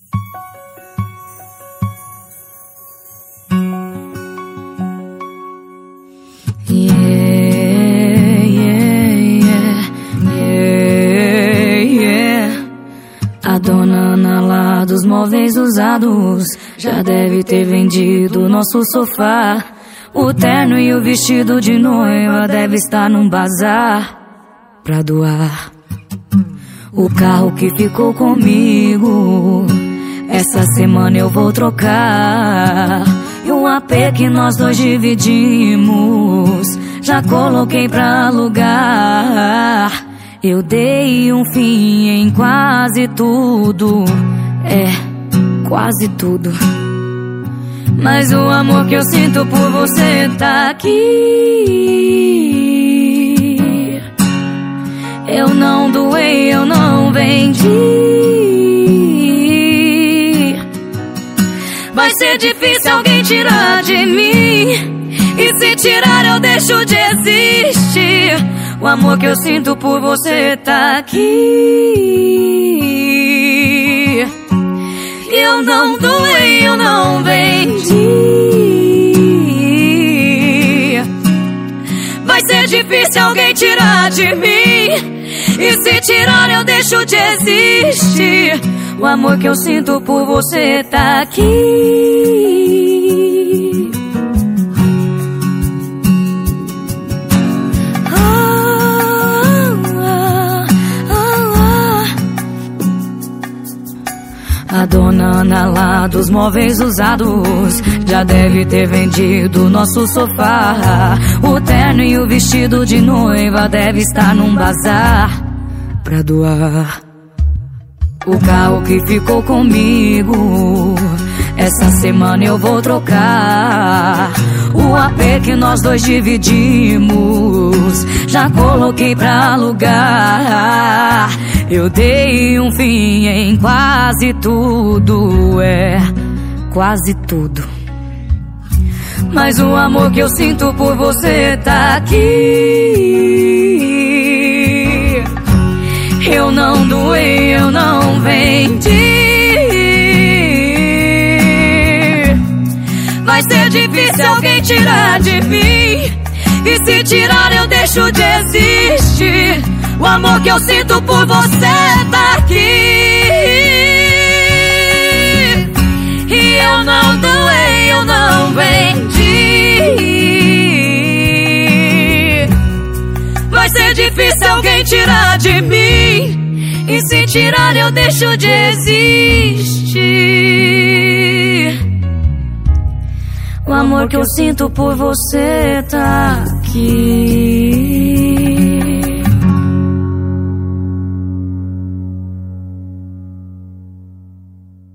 A dona Ana lá dos móveis usados já deve ter vendido nosso sofá. O terno e o vestido de noiva deve estar num bazar pra doar. O carro que ficou comigo essa semana eu vou trocar. E um AP que nós dois dividimos já coloquei pra alugar. Eu dei um fim em quase tudo, quase tudo. Mas o amor que eu sinto por você tá aqui. Eu não doei, eu não vendi. Vai ser difícil alguém tirar de mim, e se tirar eu deixo de existir. O amor que eu sinto por você tá aqui. Eu não doei, eu não vendi. Vai ser difícil alguém tirar de mim, e se tirar eu deixo de existir. O amor que eu sinto por você tá aqui. A dona Ana lá dos móveis usados já deve ter vendido nosso sofá. O terno e o vestido de noiva deve estar num bazar pra doar. O carro que ficou comigo essa semana eu vou trocar. O AP que nós dois dividimos já coloquei pra alugar. Eu dei um fim em quase tudo, quase tudo. Mas o amor que eu sinto por você tá aqui. Eu não doei, eu não vendi. Vai ser difícil alguém tirar de mim, e se tirar eu deixo de existir. O amor que eu sinto por você tá aqui. E eu não doei, eu não vendi. Vai ser difícil alguém tirar de mim, e se tirar eu deixo de existir. O amor que eu sinto por você tá aqui.